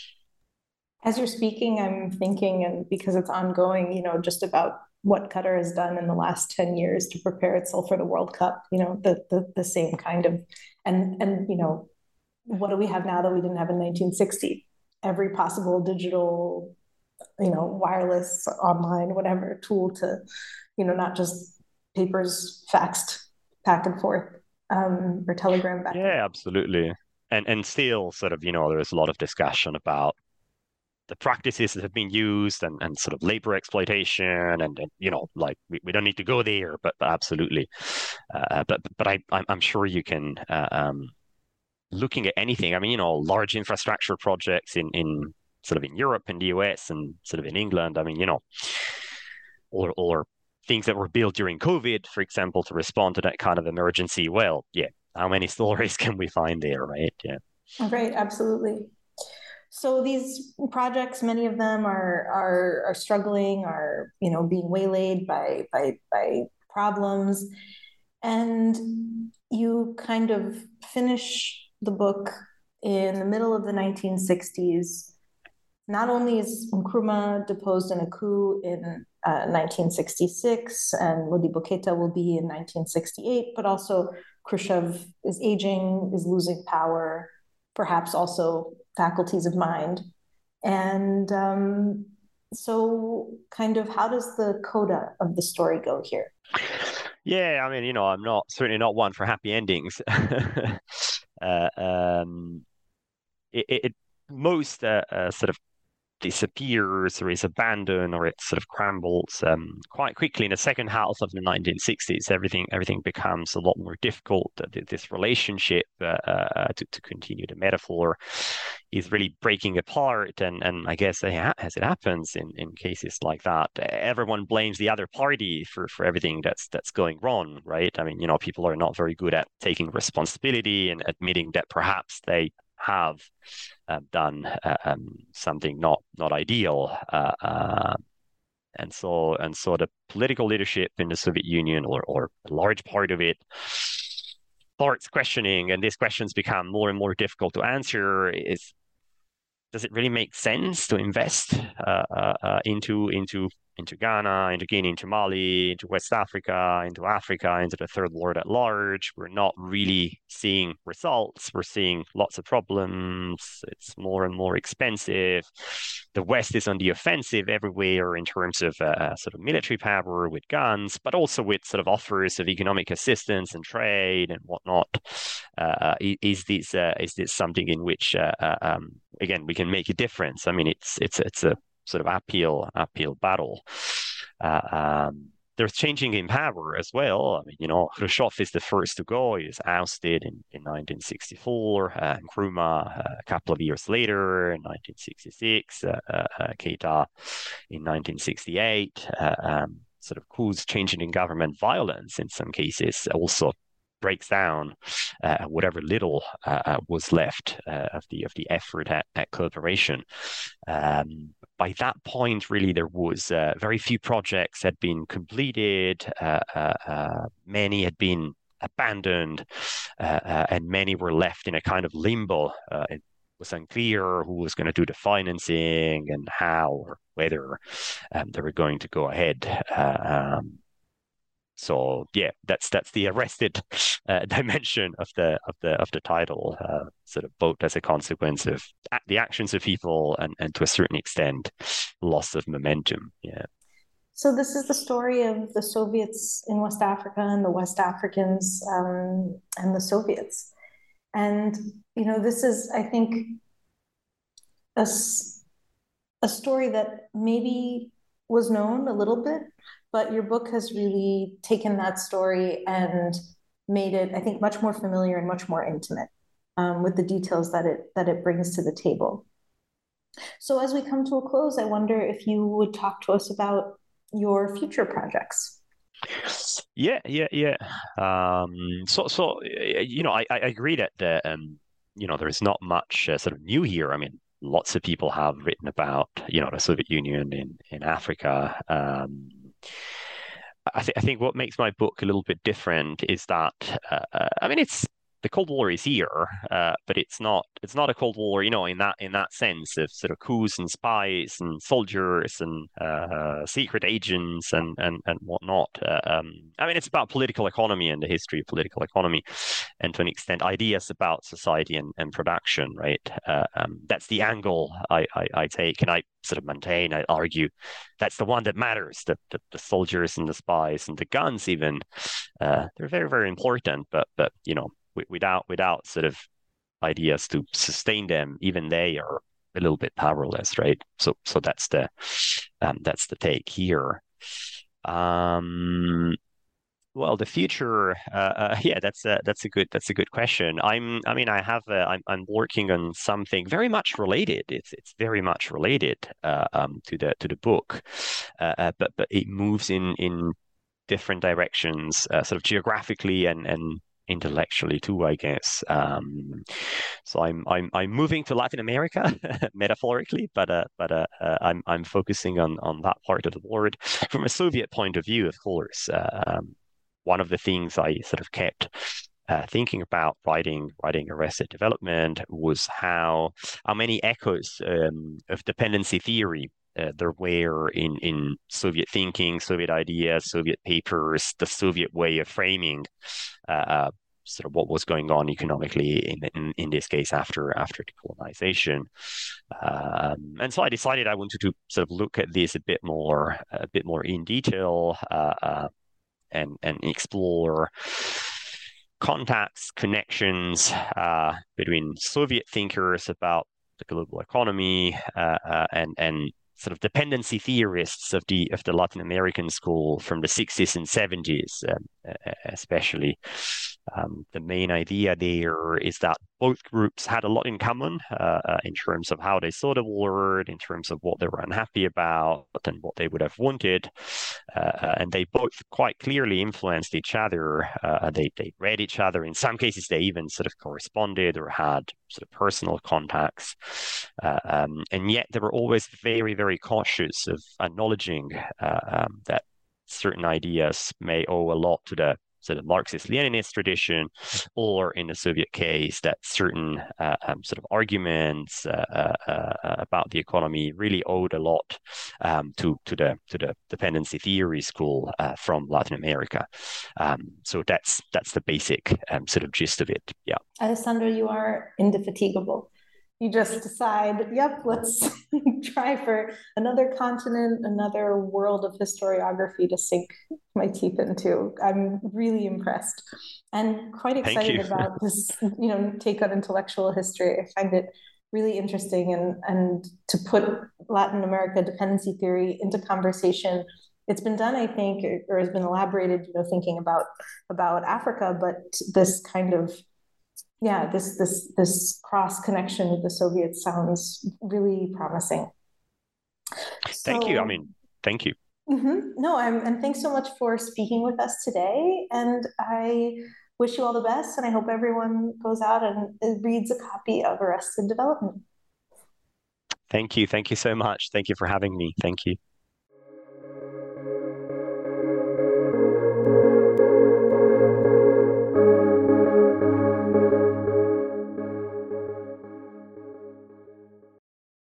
As you're speaking, I'm thinking, and because it's ongoing, you know, just about what Qatar has done in the last ten years to prepare itself for the World Cup, you know, the the, the same kind of, and, and, you know, what do we have now that we didn't have in nineteen sixty? Every possible digital, you know, wireless, online, whatever tool to, you know, not just papers faxed back and forth. Um, or telegram back. Yeah, absolutely. And and still sort of, you know, there's a lot of discussion about the practices that have been used and, and sort of labor exploitation and, and you know, like we, we don't need to go there, but, but absolutely. Uh, but but I, I'm sure you can, uh, um, looking at anything, I mean, you know, large infrastructure projects in, in sort of in Europe and the U S and sort of in England, I mean, you know, or or things that were built during COVID, for example, to respond to that kind of emergency. Well, yeah, how many stories can we find there, right? Yeah. Right, absolutely. So these projects, many of them are are are struggling, are you know being waylaid by by by problems, and you kind of finish the book in the middle of the nineteen sixties. Not only is Nkrumah deposed in a coup in uh, nineteen sixty-six, and Modibo Keita will be in nineteen sixty-eight, but also Khrushchev is aging, is losing power, perhaps also faculties of mind. And um, so kind of how does the coda of the story go here? Yeah, I mean, you know, I'm not certainly not one for happy endings. uh, um, it, it most uh, uh, sort of disappears or is abandoned or it sort of crumbles um, quite quickly in the second half of the nineteen sixties. Everything everything becomes a lot more difficult. This relationship, uh, uh, to, to continue the metaphor, is really breaking apart. And, and I guess as it happens in, in cases like that, everyone blames the other party for, for everything that's that's going wrong, right? I mean, you know, people are not very good at taking responsibility and admitting that perhaps they have uh, done uh, um, something not not ideal, uh, uh, and so and so the political leadership in the Soviet Union, or or a large part of it, starts questioning, and these questions become more and more difficult to answer. Is does it really make sense to invest uh, uh, uh, into into into Ghana, into Guinea, into Mali, into West Africa, into Africa, into the third world at large? We're not really seeing results. We're seeing lots of problems. It's more and more expensive. The West is on the offensive everywhere in terms of uh, sort of military power with guns, but also with sort of offers of economic assistance and trade and whatnot. Uh, is this uh, is this something in which uh, uh, um, again we can make a difference? I mean, it's it's it's a sort of uphill uphill battle. Uh, um, there's changing in power as well. I mean, you know, Khrushchev is the first to go. He was ousted in, in nineteen sixty-four. Uh, Nkrumah uh, a couple of years later in nineteen sixty-six. Uh, uh, uh, Keita in nineteen sixty-eight. Uh, um, sort of coups, changing in government, violence in some cases also breaks down uh, whatever little uh, was left uh, of the of the effort at, at cooperation. Um, by that point, really, there was uh, very few projects had been completed. Uh, uh, uh, many had been abandoned, uh, uh, and many were left in a kind of limbo. Uh, it was unclear who was going to do the financing and how or whether um, they were going to go ahead. Uh, um, So yeah, that's that's the arrested uh, dimension of the of the of the title, uh, sort of both as a consequence of the actions of people and, and to a certain extent, loss of momentum. Yeah. So this is the story of the Soviets in West Africa and the West Africans um, and the Soviets, and you know this is, I think, a a story that maybe was known a little bit, but your book has really taken that story and made it, I think, much more familiar and much more intimate um, with the details that it that it brings to the table. So as we come to a close, I wonder if you would talk to us about your future projects. Yeah, yeah, yeah. Um, so, so you know, I, I agree that the, um, you know, there is not much uh, sort of new here. I mean, lots of people have written about, you know, the Soviet Union in in Africa. Um, I, th- I think what makes my book a little bit different is that uh, I mean it's the Cold War is here, uh, but it's not it's not a Cold War, you know, in that in that sense of sort of coups and spies and soldiers and uh, secret agents and and and whatnot. Uh, um, I mean, it's about political economy and the history of political economy, and to an extent, ideas about society and, and production. Right, uh, um, that's the angle I, I I take, and I sort of maintain, I argue, that's the one that matters. The the, the soldiers and the spies and the guns, even, uh, they're very very important, but but you know. Without without sort of ideas to sustain them, even they are a little bit powerless, right? So so that's the um, that's the take here. Um, well, the future, uh, uh, yeah, that's a that's a good that's a good question. I'm I mean I have a, I'm I'm working on something very much related. It's it's very much related uh, um, to the to the book, uh, uh, but but it moves in in different directions, uh, sort of geographically and and. intellectually too, I guess. Um, so I'm I'm I'm moving to Latin America, metaphorically, but uh, but uh, uh, I'm I'm focusing on on that part of the world from a Soviet point of view, of course. Uh, um, one of the things I sort of kept uh, thinking about writing writing Arrested Development was how how many echoes um, of dependency theory Uh, there were in, in Soviet thinking, Soviet ideas, Soviet papers, the Soviet way of framing uh, uh, sort of what was going on economically in in, in this case after after decolonization. Um, and so I decided I wanted to sort of look at this a bit more a bit more in detail uh, uh, and and explore contacts, connections uh, between Soviet thinkers about the global economy uh, uh, and and sort of dependency theorists of the of the Latin American school from the sixties and seventies, um, especially. Um, the main idea there is that both groups had a lot in common uh, uh, in terms of how they saw the world, in terms of what they were unhappy about, and what they would have wanted. Uh, and they both quite clearly influenced each other. Uh, they they read each other. In some cases, they even sort of corresponded or had sort of personal contacts. Uh, um, and yet, they were always very, very cautious of acknowledging uh, um, that certain ideas may owe a lot to the sort of Marxist-Leninist tradition, or in the Soviet case, that certain uh, um, sort of arguments uh, uh, uh, about the economy really owed a lot um, to to the to the dependency theory school uh, from Latin America. Um, so that's that's the basic um, sort of gist of it. Yeah, Alessandro, you are indefatigable. You just decide, yep, let's try for another continent, another world of historiography to sink my teeth into. I'm really impressed and quite excited about this, you know, take on intellectual history. I find it really interesting, and and to put Latin America dependency theory into conversation it's been done, I think, or has been elaborated, you know, thinking about about Africa, but this kind of yeah, this this this cross connection with the Soviets sounds really promising. Thank you. I So, mean, thank you. mhm. No, I'm, and thanks so much for speaking with us today. And I wish you all the best, and I hope everyone goes out and uh, reads a copy of Arrested Development. Thank you. Thank you so much. Thank you for having me. Thank you.